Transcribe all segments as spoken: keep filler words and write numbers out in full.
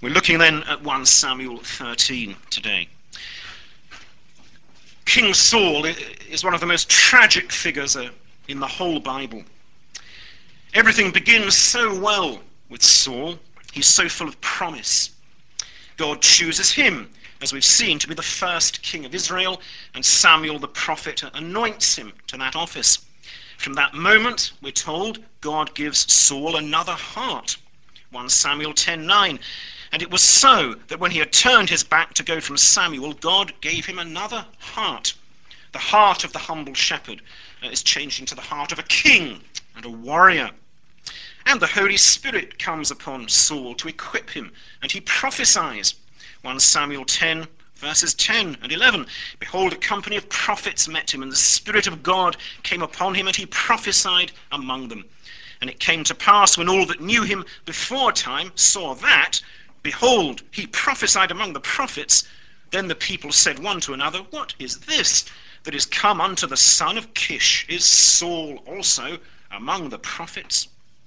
We're looking then at First Samuel thirteen today. King Saul is one of the most tragic figures in the whole Bible. Everything begins so well with Saul. He's so full of promise. God chooses him, as we've seen, to be the first king of Israel, and Samuel the prophet anoints him to that office. From that moment, we're told, God gives Saul another heart. First Samuel ten nine. And it was so that when he had turned his back to go from Samuel, God gave him another heart. The heart of the humble shepherd uh, is changed into the heart of a king and a warrior. And the Holy Spirit comes upon Saul to equip him, and he prophesies. First Samuel ten, verses ten and eleven. Behold, a company of prophets met him, and the Spirit of God came upon him, and he prophesied among them. And it came to pass, when all that knew him before time saw that, behold, he prophesied among the prophets, then the people said one to another, What is this that is come unto the son of Kish? Is Saul also among the prophets?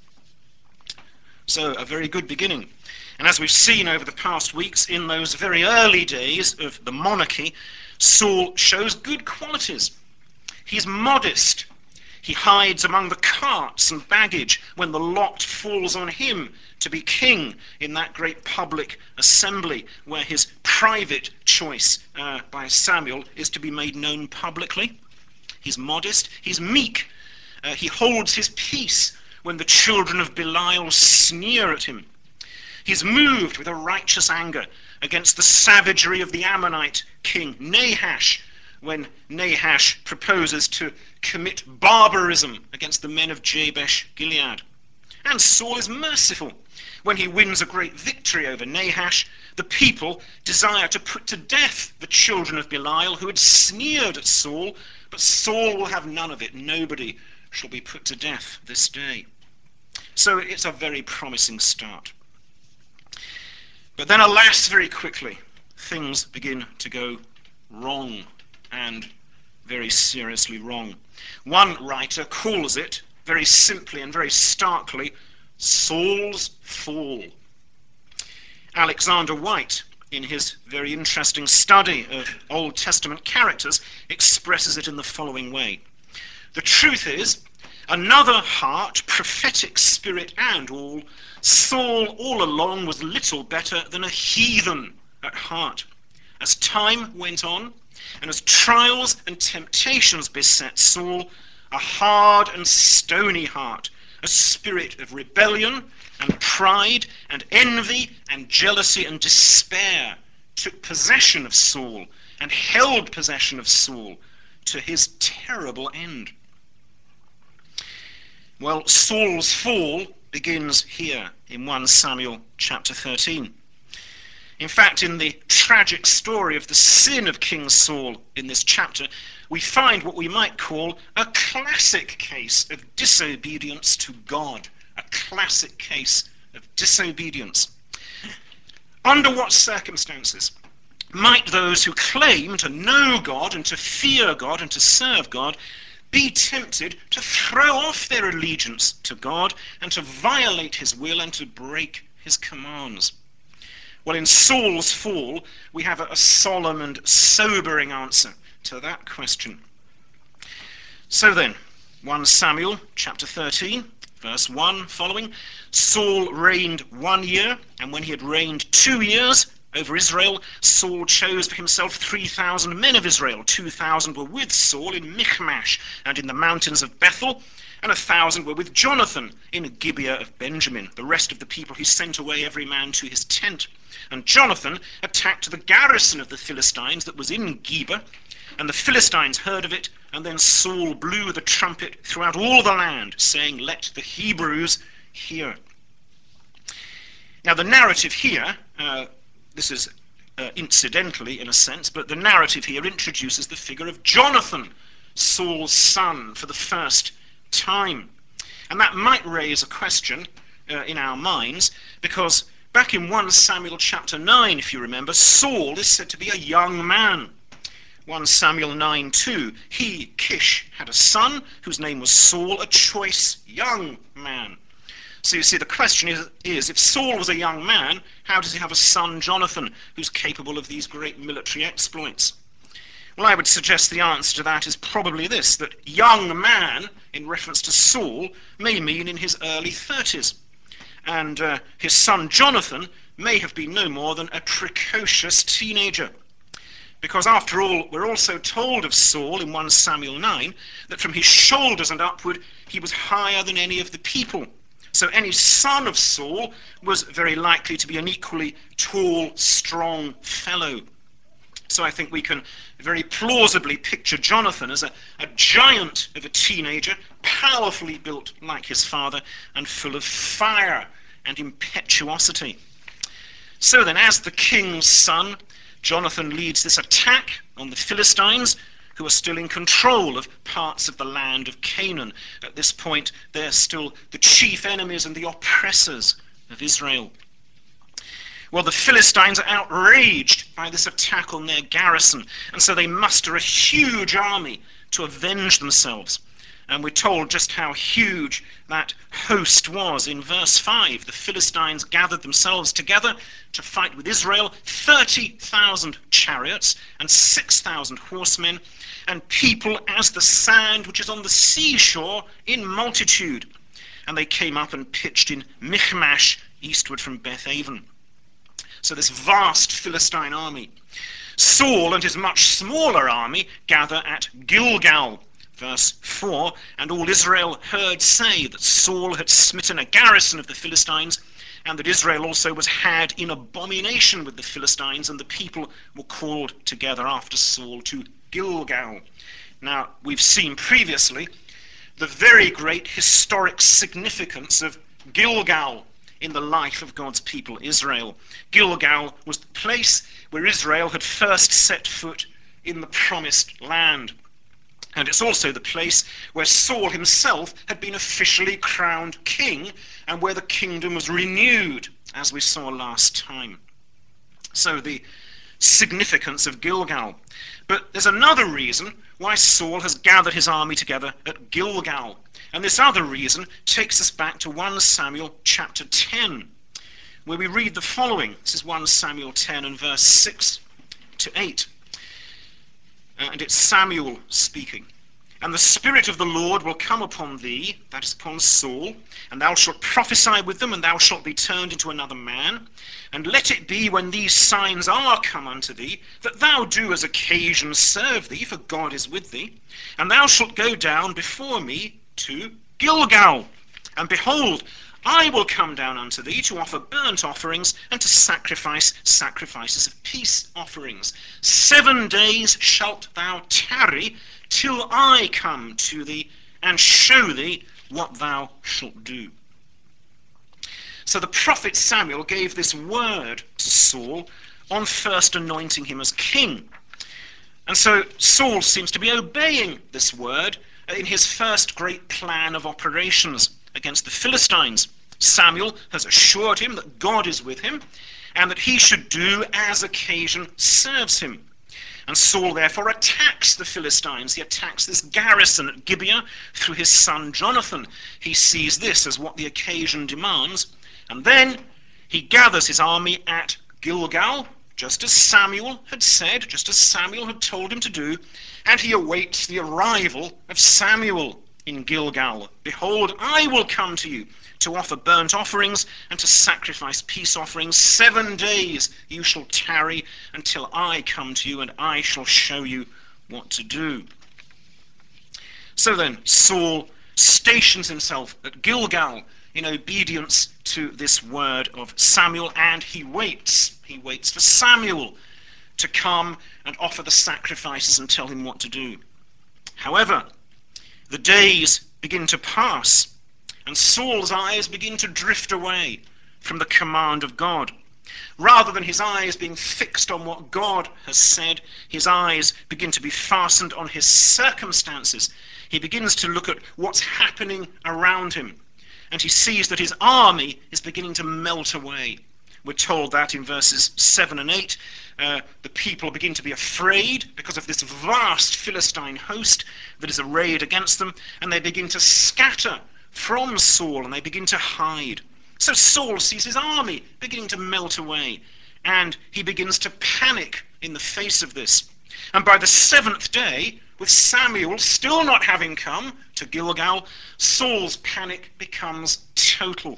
So, a very good beginning. And as we've seen over the past weeks, in those very early days of the monarchy, Saul shows good qualities. He's modest. He hides among the carts and baggage when the lot falls on him to be king in that great public assembly where his private choice uh, by Samuel is to be made known publicly. He's modest. He's meek. Uh, he holds his peace when the children of Belial sneer at him. He's moved with a righteous anger against the savagery of the Ammonite king Nahash, when Nahash proposes to commit barbarism against the men of Jabesh Gilead. And Saul is merciful. When he wins a great victory over Nahash, the people desire to put to death the children of Belial who had sneered at Saul, but Saul will have none of it. Nobody shall be put to death this day. So it's a very promising start. But then, alas, very quickly, things begin to go wrong, and very seriously wrong. One writer calls it, very simply and very starkly, Saul's fall. Alexander White, in his very interesting study of Old Testament characters, expresses it in the following way. The truth is, another heart, prophetic spirit and all, Saul all along was little better than a heathen at heart. As time went on, and as trials and temptations beset Saul, a hard and stony heart, a spirit of rebellion and pride and envy and jealousy and despair took possession of Saul and held possession of Saul to his terrible end. Well, Saul's fall begins here in First Samuel chapter thirteen. In fact, in the tragic story of the sin of King Saul in this chapter, we find what we might call a classic case of disobedience to God. A classic case of disobedience. Under what circumstances might those who claim to know God and to fear God and to serve God be tempted to throw off their allegiance to God and to violate his will and to break his commands? Well, in Saul's fall, we have a solemn and sobering answer to that question. So then, First Samuel chapter thirteen, verse one following, Saul reigned one year, and when he had reigned two years over Israel, Saul chose for himself three thousand men of Israel. Two thousand were with Saul in Michmash and in the mountains of Bethel, and a thousand were with Jonathan in Gibeah of Benjamin. The rest of the people he sent away every man to his tent. And Jonathan attacked the garrison of the Philistines that was in Geba, and the Philistines heard of it, and then Saul blew the trumpet throughout all the land, saying, Let the Hebrews hear. Now the narrative here, uh, this is uh, incidentally in a sense, but the narrative here introduces the figure of Jonathan, Saul's son, for the first time. And that might raise a question uh, in our minds, because back in First Samuel chapter nine, if you remember, Saul is said to be a young man. First Samuel nine two, he, Kish, had a son whose name was Saul, a choice young man. So you see, the question is, is, if Saul was a young man, how does he have a son, Jonathan, who's capable of these great military exploits? Well, I would suggest the answer to that is probably this, that young man, in reference to Saul, may mean in his early thirties. And uh, his son, Jonathan, may have been no more than a precocious teenager. Because after all, we're also told of Saul in First Samuel nine, that from his shoulders and upward, he was higher than any of the people. So any son of Saul was very likely to be an equally tall, strong fellow. So I think we can very plausibly picture Jonathan as a, a giant of a teenager, powerfully built like his father, and full of fire and impetuosity. So then, as the king's son, Jonathan leads this attack on the Philistines, who are still in control of parts of the land of Canaan. At this point, they're still the chief enemies and the oppressors of Israel. Well, the Philistines are outraged by this attack on their garrison, and so they muster a huge army to avenge themselves. And we're told just how huge that host was in verse five. The Philistines gathered themselves together to fight with Israel, thirty thousand chariots and six thousand horsemen, and people as the sand which is on the seashore in multitude. And they came up and pitched in Michmash, eastward from Bethaven. So this vast Philistine army. Saul and his much smaller army gather at Gilgal. Verse four, and all Israel heard say that Saul had smitten a garrison of the Philistines, and that Israel also was had in abomination with the Philistines, and the people were called together after Saul to Gilgal. Now, we've seen previously the very great historic significance of Gilgal in the life of God's people, Israel. Gilgal was the place where Israel had first set foot in the promised land. And it's also the place where Saul himself had been officially crowned king, and where the kingdom was renewed, as we saw last time. So the significance of Gilgal. But there's another reason why Saul has gathered his army together at Gilgal. And this other reason takes us back to First Samuel chapter ten, where we read the following. This is First Samuel ten and verse six to eight. Uh, and it's Samuel speaking. And the Spirit of the Lord will come upon thee, that is upon Saul, and thou shalt prophesy with them, and thou shalt be turned into another man. And let it be, when these signs are come unto thee, that thou do as occasion serve thee, for God is with thee. And thou shalt go down before me to Gilgal. And behold, I will come down unto thee to offer burnt offerings, and to sacrifice sacrifices of peace offerings. Seven days shalt thou tarry, till I come to thee, and show thee what thou shalt do. So the prophet Samuel gave this word to Saul on first anointing him as king. And so Saul seems to be obeying this word in his first great plan of operations against the Philistines. Samuel has assured him that God is with him, and that he should do as occasion serves him. And Saul therefore attacks the Philistines. He attacks this garrison at Gibeah through his son Jonathan. He sees this as what the occasion demands. And then he gathers his army at Gilgal, just as Samuel had said, just as Samuel had told him to do, and he awaits the arrival of Samuel in Gilgal. Behold, I will come to you to offer burnt offerings and to sacrifice peace offerings. Seven days you shall tarry until I come to you, and I shall show you what to do. So then Saul stations himself at Gilgal in obedience to this word of Samuel, and he waits. He waits for Samuel to come and offer the sacrifices and tell him what to do. However, the days begin to pass, and Saul's eyes begin to drift away from the command of God. Rather than his eyes being fixed on what God has said, his eyes begin to be fastened on his circumstances. He begins to look at what's happening around him, and he sees that his army is beginning to melt away. We're told that in verses seven and eight. Uh, the people begin to be afraid because of this vast Philistine host that is arrayed against them, and they begin to scatter from Saul, and they begin to hide. So Saul sees his army beginning to melt away, and he begins to panic in the face of this. And by the seventh day, with Samuel still not having come to Gilgal, Saul's panic becomes total.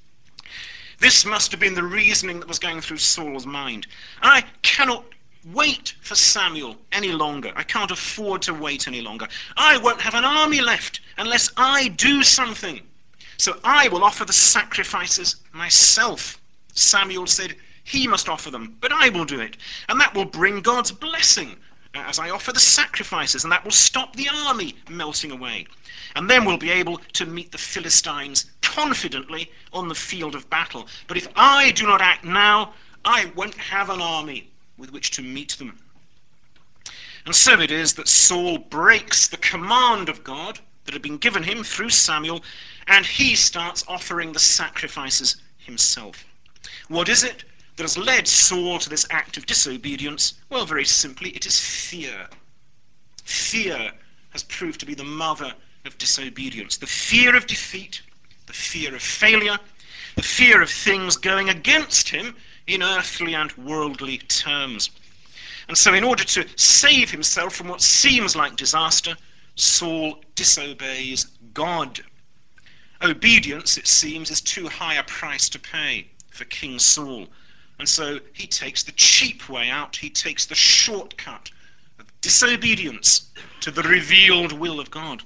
This must have been the reasoning that was going through Saul's mind. I cannot wait for Samuel any longer. I can't afford to wait any longer. I won't have an army left unless I do something. So I will offer the sacrifices myself. Samuel said he must offer them, but I will do it. And that will bring God's blessing as I offer the sacrifices, and that will stop the army melting away. And then we'll be able to meet the Philistines confidently on the field of battle. But if I do not act now, I won't have an army with which to meet them. And so it is that Saul breaks the command of God that had been given him through Samuel, and he starts offering the sacrifices himself. What is it that has led Saul to this act of disobedience? Well, very simply, it is fear. Fear has proved to be the mother of disobedience. The fear of defeat, the fear of failure, the fear of things going against him in earthly and worldly terms. And so in order to save himself from what seems like disaster, Saul disobeys God. Obedience, it seems, is too high a price to pay for King Saul. And so he takes the cheap way out. He takes the shortcut of disobedience to the revealed will of God.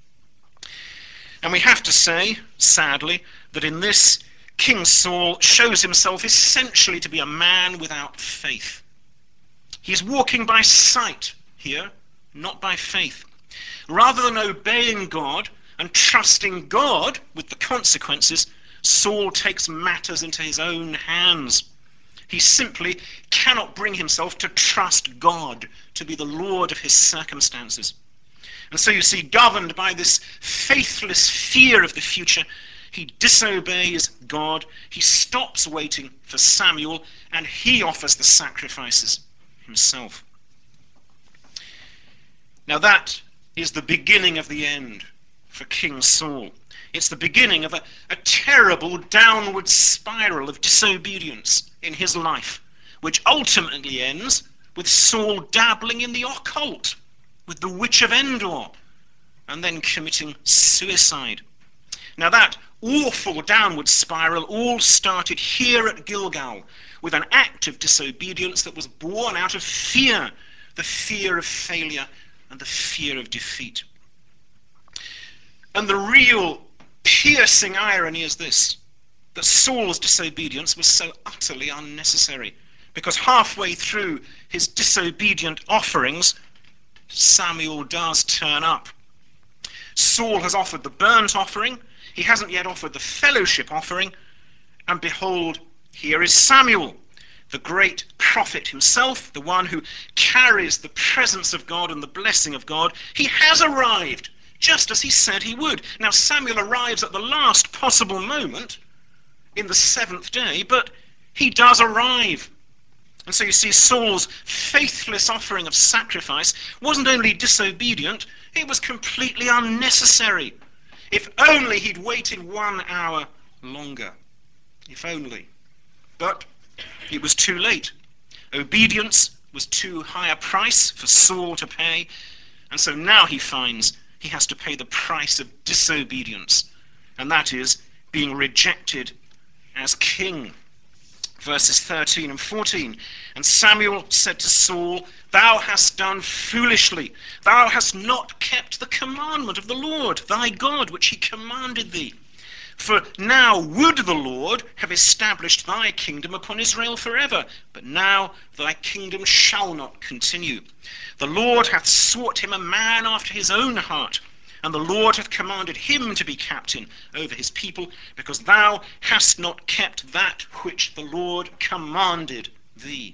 And we have to say, sadly, that in this, King Saul shows himself essentially to be a man without faith. He's walking by sight here, not by faith. Rather than obeying God and trusting God with the consequences, Saul takes matters into his own hands. He simply cannot bring himself to trust God to be the Lord of his circumstances. And so you see, governed by this faithless fear of the future, he disobeys God, he stops waiting for Samuel, and he offers the sacrifices himself. Now that is the beginning of the end for King Saul. It's the beginning of a, a terrible downward spiral of disobedience in his life, which ultimately ends with Saul dabbling in the occult with the witch of Endor and then committing suicide. Now that awful downward spiral all started here at Gilgal with an act of disobedience that was born out of fear, the fear of failure and the fear of defeat. And the real piercing irony is this, that Saul's disobedience was so utterly unnecessary, because halfway through his disobedient offerings, Samuel does turn up. Saul has offered the burnt offering, he hasn't yet offered the fellowship offering, and behold, here is Samuel, the great prophet himself, the one who carries the presence of God and the blessing of God. He has arrived, just as he said he would. Now Samuel arrives at the last possible moment in the seventh day, but he does arrive. And so you see, Saul's faithless offering of sacrifice wasn't only disobedient, it was completely unnecessary. If only he'd waited one hour longer. If only. But it was too late. Obedience was too high a price for Saul to pay, and so now he finds he has to pay the price of disobedience, and that is being rejected as king. Verses thirteen and fourteen. And Samuel said to Saul, "Thou hast done foolishly. Thou hast not kept the commandment of the Lord thy God, which he commanded thee. For now would the Lord have established thy kingdom upon Israel forever, but now thy kingdom shall not continue. The Lord hath sought him a man after his own heart, and the Lord hath commanded him to be captain over his people, because thou hast not kept that which the Lord commanded thee."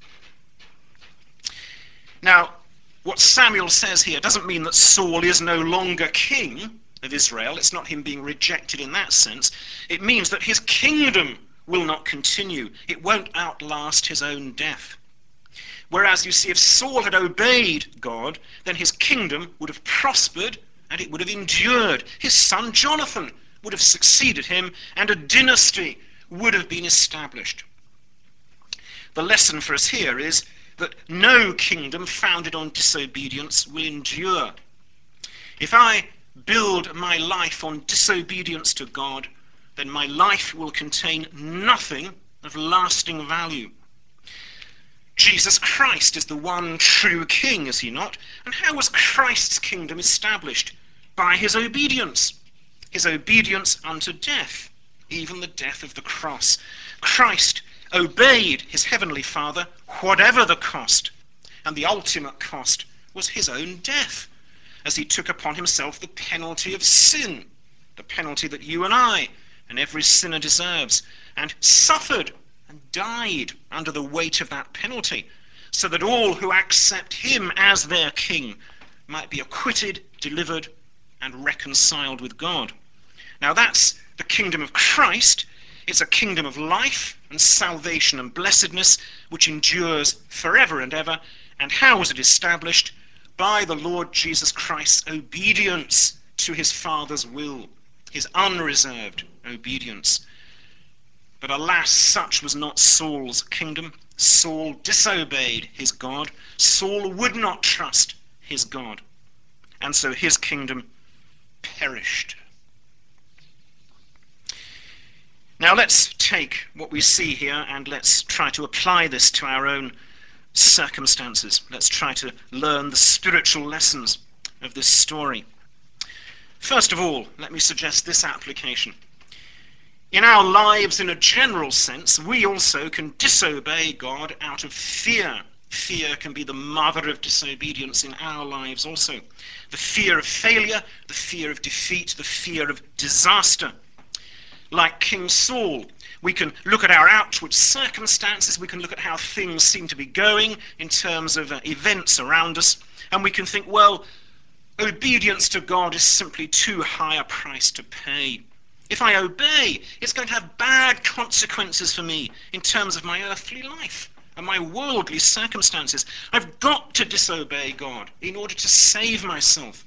Now, what Samuel says here doesn't mean that Saul is no longer king of Israel. It's not him being rejected in that sense. It means that his kingdom will not continue. It won't outlast his own death. Whereas, you see, if Saul had obeyed God, then his kingdom would have prospered and it would have endured. His son Jonathan would have succeeded him, and a dynasty would have been established. The lesson for us here is that no kingdom founded on disobedience will endure. If I build my life on disobedience to God, then my life will contain nothing of lasting value. Jesus Christ is the one true king, is he not? And how was Christ's kingdom established? By his obedience. His obedience unto death, even the death of the cross. Christ obeyed his heavenly Father, whatever the cost, and the ultimate cost was his own death, as he took upon himself the penalty of sin, the penalty that you and I and every sinner deserves, and suffered and died under the weight of that penalty, so that all who accept him as their king might be acquitted, delivered, and reconciled with God. Now that's the kingdom of Christ. It's a kingdom of life and salvation and blessedness, which endures forever and ever. And how was it established? By the Lord Jesus Christ's obedience to his Father's will, his unreserved obedience. But alas, such was not Saul's kingdom. Saul disobeyed his God. Saul would not trust his God. And so his kingdom perished. Now let's take what we see here and let's try to apply this to our own circumstances. Let's try to learn the spiritual lessons of this story. First of all, let me suggest this application. In our lives, in a general sense, we also can disobey God out of fear. Fear can be the mother of disobedience in our lives also. The fear of failure, the fear of defeat, the fear of disaster. Like King Saul, we can look at our outward circumstances, we can look at how things seem to be going in terms of uh, events around us, and we can think, well, obedience to God is simply too high a price to pay. If I obey, it's going to have bad consequences for me in terms of my earthly life and my worldly circumstances. I've got to disobey God in order to save myself.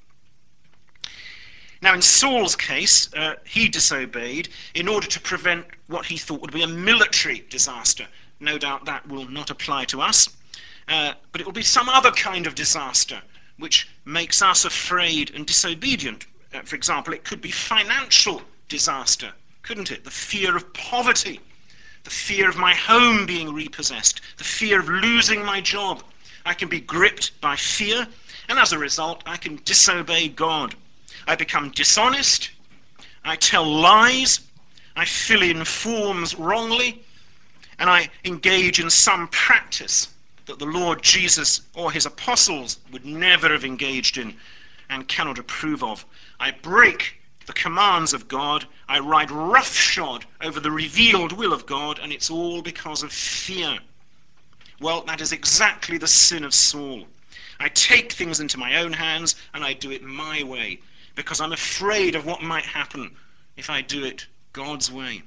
Now, in Saul's case, uh, he disobeyed in order to prevent what he thought would be a military disaster. No doubt that will not apply to us, uh, but it will be some other kind of disaster which makes us afraid and disobedient. Uh, for example, it could be financial disaster, couldn't it? The fear of poverty, the fear of my home being repossessed, the fear of losing my job. I can be gripped by fear, and as a result, I can disobey God. I become dishonest, I tell lies, I fill in forms wrongly, and I engage in some practice that the Lord Jesus or his apostles would never have engaged in and cannot approve of. I break the commands of God, I ride roughshod over the revealed will of God, and it's all because of fear. Well, that is exactly the sin of Saul. I take things into my own hands and I do it my way, because I'm afraid of what might happen if I do it God's way.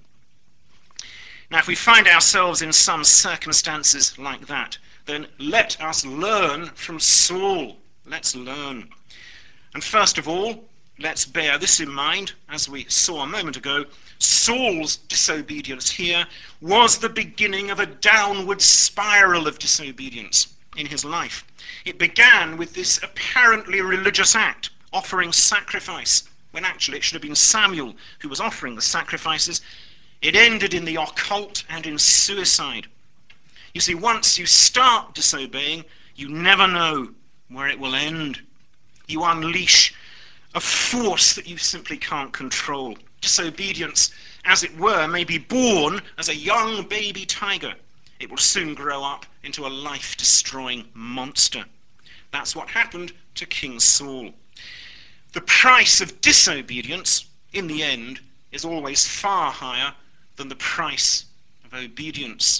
Now, if we find ourselves in some circumstances like that, then let us learn from Saul. Let's learn. And first of all, let's bear this in mind, as we saw a moment ago, Saul's disobedience here was the beginning of a downward spiral of disobedience in his life. It began with this apparently religious act, offering sacrifice, when actually it should have been Samuel who was offering the sacrifices. It ended in the occult and in suicide. You see, once you start disobeying, you never know where it will end. You unleash a force that you simply can't control. Disobedience, as it were, may be born as a young baby tiger. It will soon grow up into a life-destroying monster. That's what happened to King Saul. The price of disobedience, in the end, is always far higher than the price of obedience.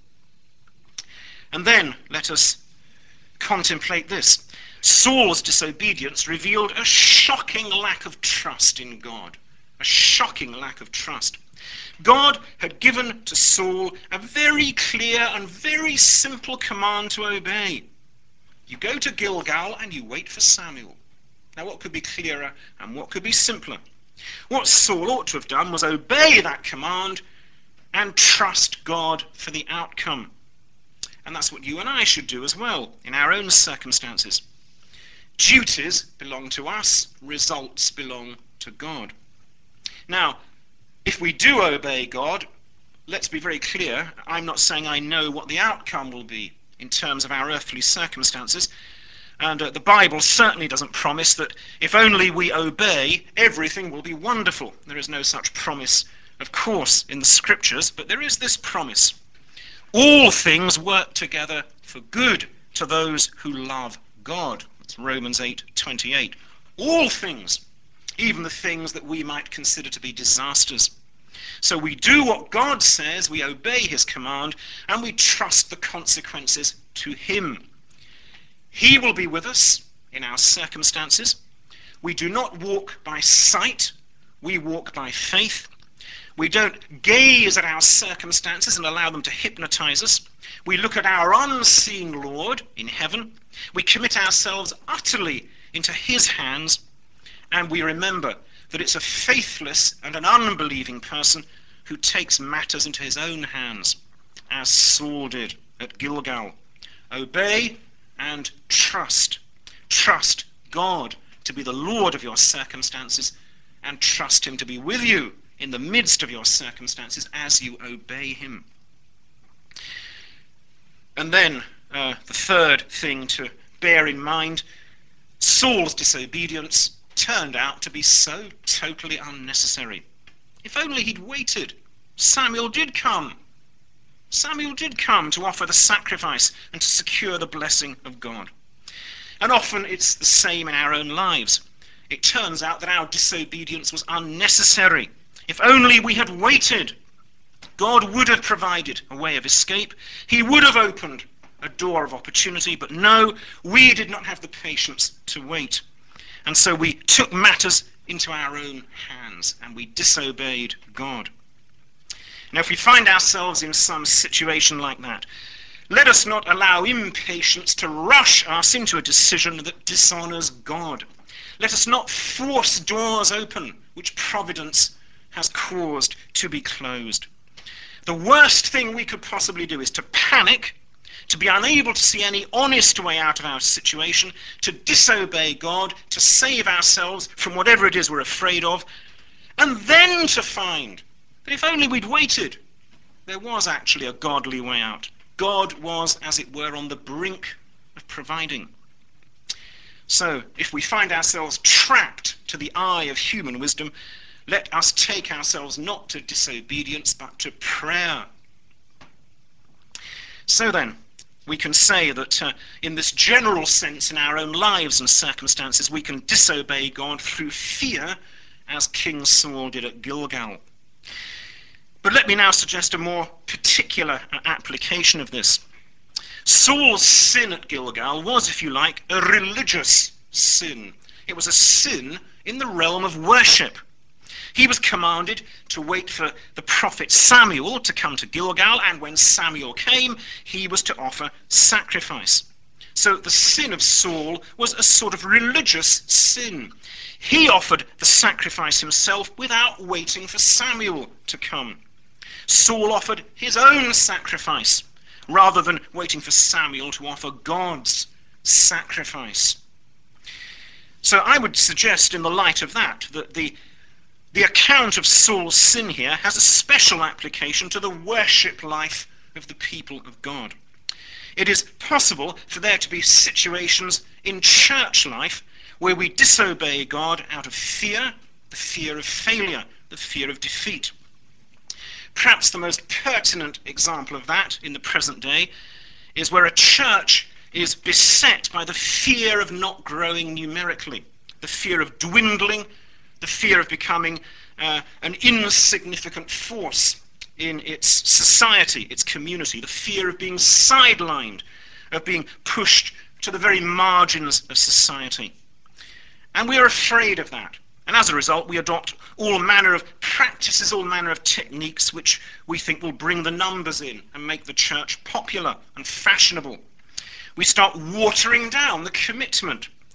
And then let us contemplate this. Saul's disobedience revealed a shocking lack of trust in God. A shocking lack of trust. God had given to Saul a very clear and very simple command to obey. You go to Gilgal and you wait for Samuel. Now, what could be clearer and what could be simpler? What Saul ought to have done was obey that command and trust God for the outcome. And that's what you and I should do as well in our own circumstances. Duties belong to us, results belong to God. Now, if we do obey God, let's be very clear, I'm not saying I know what the outcome will be in terms of our earthly circumstances, and uh, the Bible certainly doesn't promise that if only we obey, everything will be wonderful. There is no such promise, of course, in the Scriptures, but there is this promise. All things work together for good to those who love God. That's Romans eight twenty-eight. All things, even the things that we might consider to be disasters. So we do what God says, we obey his command, and we trust the consequences to him. He will be with us in our circumstances. We do not walk by sight, we walk by faith. We don't gaze at our circumstances and allow them to hypnotize us. We look at our unseen Lord in heaven. We commit ourselves utterly into his hands, and we remember that it's a faithless and an unbelieving person who takes matters into his own hands, as Saul did at Gilgal. Obey and trust. Trust God to be the Lord of your circumstances, and trust him to be with you in the midst of your circumstances as you obey him. And then uh, the third thing to bear in mind, Saul's disobedience turned out to be so totally unnecessary. If only he'd waited. Samuel did come. Samuel did come to offer the sacrifice and to secure the blessing of God. And often it's the same in our own lives. It turns out that our disobedience was unnecessary. If only we had waited, God would have provided a way of escape. He would have opened a door of opportunity, but no, we did not have the patience to wait. And so we took matters into our own hands and we disobeyed God. Now, if we find ourselves in some situation like that, let us not allow impatience to rush us into a decision that dishonors God. Let us not force doors open which providence has caused to be closed. The worst thing we could possibly do is to panic, to be unable to see any honest way out of our situation, to disobey God, to save ourselves from whatever it is we're afraid of, and then to find that if only we'd waited, there was actually a godly way out. God was, as it were, on the brink of providing. So, if we find ourselves trapped to the eye of human wisdom, let us take ourselves not to disobedience, but to prayer. So then, we can say that uh, in this general sense in our own lives and circumstances, we can disobey God through fear, as King Saul did at Gilgal. But let me now suggest a more particular application of this. Saul's sin at Gilgal was, if you like, a religious sin. It was a sin in the realm of worship. He was commanded to wait for the prophet Samuel to come to Gilgal, and when Samuel came, he was to offer sacrifice. So the sin of Saul was a sort of religious sin. He offered the sacrifice himself without waiting for Samuel to come. Saul offered his own sacrifice rather than waiting for Samuel to offer God's sacrifice. So I would suggest in the light of that that the The account of Saul's sin here has a special application to the worship life of the people of God. It is possible for there to be situations in church life where we disobey God out of fear, the fear of failure, the fear of defeat. Perhaps the most pertinent example of that in the present day is where a church is beset by the fear of not growing numerically, the fear of dwindling, the fear of becoming uh, an insignificant force in its society, its community, the fear of being sidelined, of being pushed to the very margins of society. And we are afraid of that. And as a result, we adopt all manner of practices, all manner of techniques which we think will bring the numbers in and make the church popular and fashionable. We start watering down the commitment,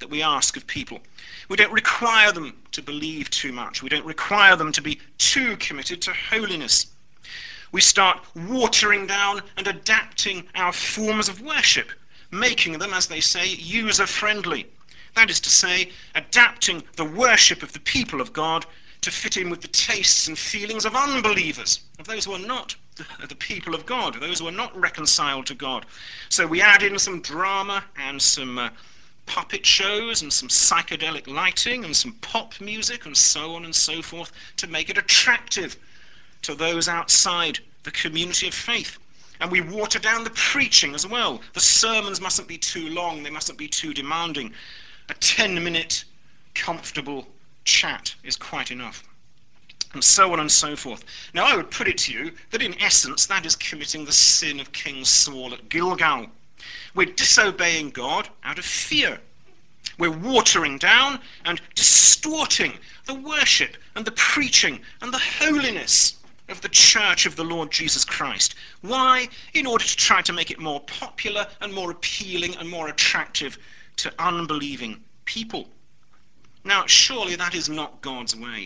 that we ask of people. We don't require them to believe too much. We don't require them to be too committed to holiness. We start watering down and adapting our forms of worship, making them, as they say, user-friendly. That is to say, adapting the worship of the people of God to fit in with the tastes and feelings of unbelievers, of those who are not the, the people of God, those who are not reconciled to God. So we add in some drama and some uh, puppet shows and some psychedelic lighting and some pop music and so on and so forth to make it attractive to those outside the community of faith. And we water down the preaching as well. The sermons mustn't be too long, they mustn't be too demanding. A ten-minute comfortable chat is quite enough, and so on and so forth. Now I would put it to you that in essence that is committing the sin of King Saul at Gilgal. We're disobeying God out of fear. We're watering down and distorting the worship and the preaching and the holiness of the church of the Lord Jesus Christ. Why? In order to try to make it more popular and more appealing and more attractive to unbelieving people. Now, surely that is not God's way.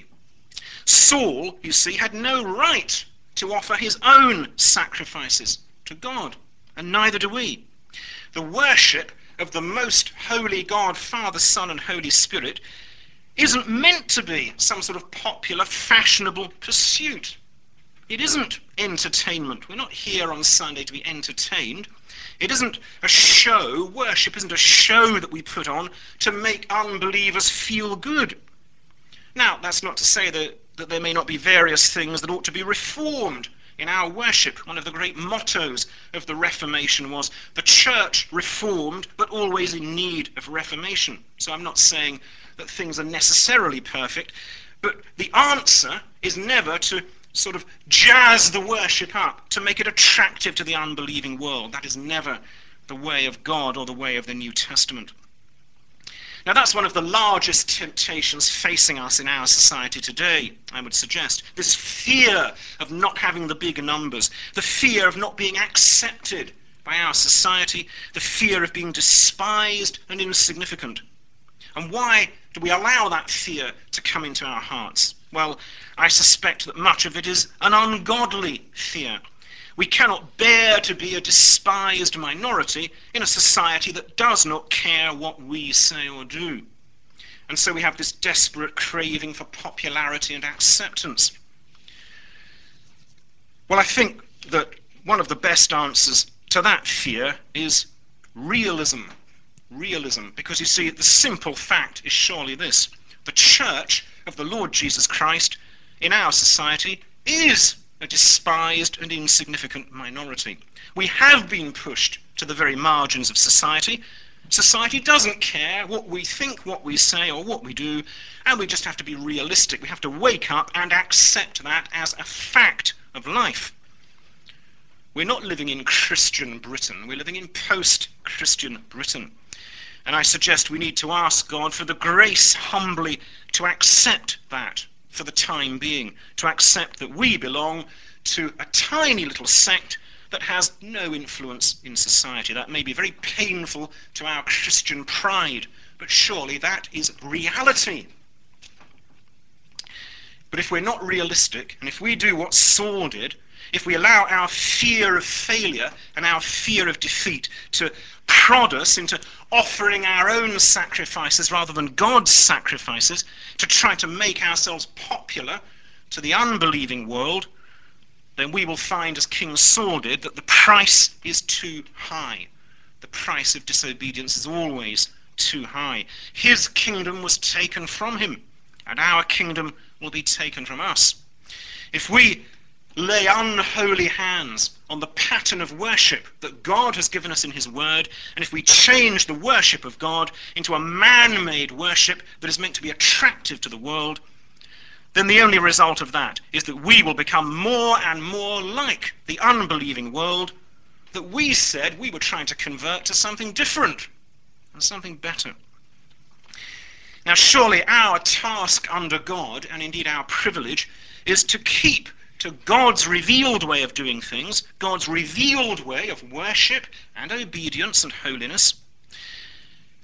Saul, you see, had no right to offer his own sacrifices to God, and neither do we. The worship of the most holy God, Father, Son, and Holy Spirit isn't meant to be some sort of popular, fashionable pursuit. It isn't entertainment. We're not here on Sunday to be entertained. It isn't a show. Worship isn't a show that we put on to make unbelievers feel good. Now, that's not to say that, that there may not be various things that ought to be reformed in our worship. One of the great mottos of the Reformation was, the church reformed, but always in need of reformation. So I'm not saying that things are necessarily perfect, but the answer is never to sort of jazz the worship up, to make it attractive to the unbelieving world. That is never the way of God or the way of the New Testament. Now that's one of the largest temptations facing us in our society today, I would suggest. This fear of not having the big numbers, the fear of not being accepted by our society, the fear of being despised and insignificant. And why do we allow that fear to come into our hearts? Well, I suspect that much of it is an ungodly fear. We cannot bear to be a despised minority in a society that does not care what we say or do. And so we have this desperate craving for popularity and acceptance. Well, I think that one of the best answers to that fear is realism. Realism, because you see, the simple fact is surely this: the church of the Lord Jesus Christ in our society is a despised and insignificant minority. We have been pushed to the very margins of society. Society doesn't care what we think, what we say, or what we do, and we just have to be realistic. We have to wake up and accept that as a fact of life. We're not living in Christian Britain, we're living in post-Christian Britain. And I suggest we need to ask God for the grace humbly to accept that for the time being, to accept that we belong to a tiny little sect that has no influence in society. That may be very painful to our Christian pride, but surely that is reality. But if we're not realistic, and if we do what Saul did, if we allow our fear of failure and our fear of defeat to prod us into offering our own sacrifices rather than God's sacrifices, to try to make ourselves popular to the unbelieving world, then we will find, as King Saul did, that the price is too high. The price of disobedience is always too high. His kingdom was taken from him, and our kingdom will be taken from us. If we lay unholy hands on the pattern of worship that God has given us in his word, and if we change the worship of God into a man-made worship that is meant to be attractive to the world, then the only result of that is that we will become more and more like the unbelieving world that we said we were trying to convert to something different and something better. Now surely our task under God, and indeed our privilege, is to keep to God's revealed way of doing things, God's revealed way of worship and obedience and holiness.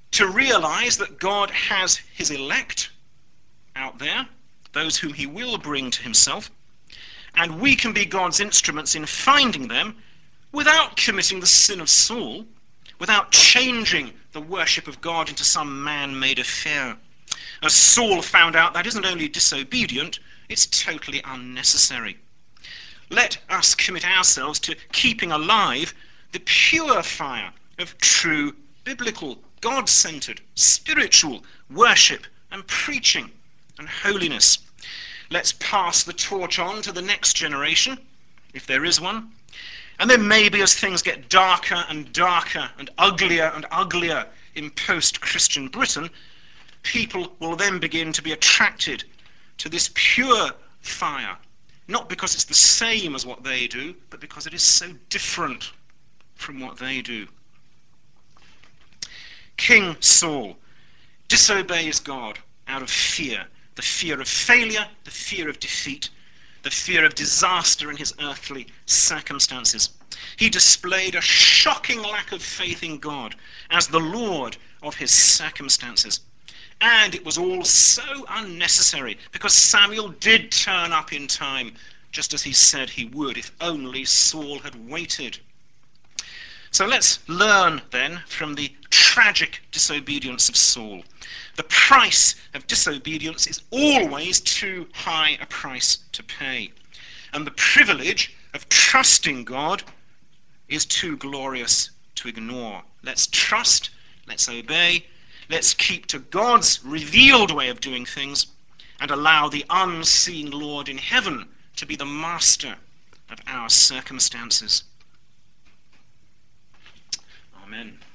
to realize that God has his elect out there, those whom he will bring to himself, and we can be God's instruments in finding them without committing the sin of Saul, without changing the worship of God into some man-made affair. As Saul found out, that isn't only disobedient, it's totally unnecessary. Let us commit ourselves to keeping alive the pure fire of true, biblical, God-centered, spiritual worship and preaching and holiness. Let's pass the torch on to the next generation, if there is one. And then maybe as things get darker and darker and uglier and uglier in post-Christian Britain, people will then begin to be attracted to this pure fire, not because it's the same as what they do, but because it is so different from what they do. King Saul disobeys God out of fear, the fear of failure, the fear of defeat, the fear of disaster in his earthly circumstances. He displayed a shocking lack of faith in God as the Lord of his circumstances. And it was all so unnecessary, because Samuel did turn up in time, just as he said he would, if only Saul had waited. So let's learn then from the tragic disobedience of Saul. The price of disobedience is always too high a price to pay. And the privilege of trusting God is too glorious to ignore. Let's trust, let's obey, let's keep to God's revealed way of doing things and allow the unseen Lord in heaven to be the master of our circumstances. Amen.